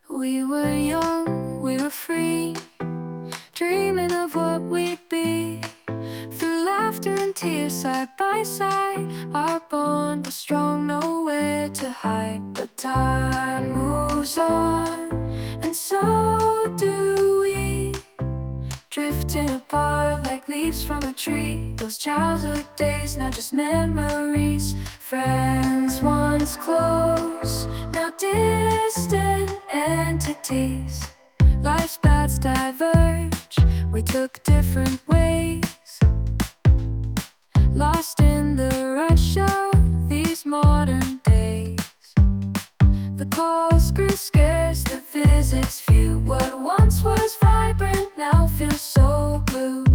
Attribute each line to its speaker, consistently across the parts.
Speaker 1: We were young, we were free, dreaming of what we'd be. Through laughter and tears, side by side, our bond was strong, nowhere to hide. But time moves on, and so do we, drifting apart like leaves from a tree. Those childhood days, not just memories. Friends once close, now distant entities. Life's paths diverge, we took different ways, lost in the rush of these modern days. The calls grew scarce, the visits few. What once was vibrant now feels so blue.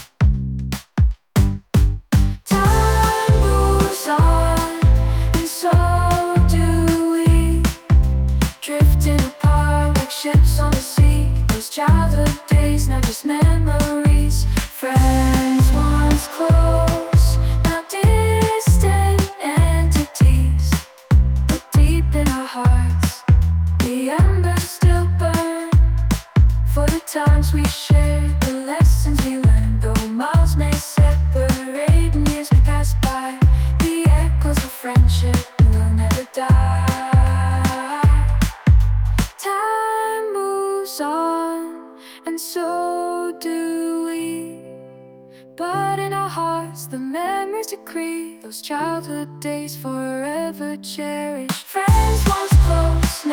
Speaker 1: Time moves on, and so do we, drifting apart like ships on the sea. Those childhood days, not just memories. Friends once close, now distant entities. But deep in our hearts, the embers still burn, for the times we shared, the lessons we learned. Though miles may separate and years may pass by, the echoes of friendship will never die. Time moves on, and so do we, but in our hearts the memories decree. Those childhood days forever cherished. Friends once close,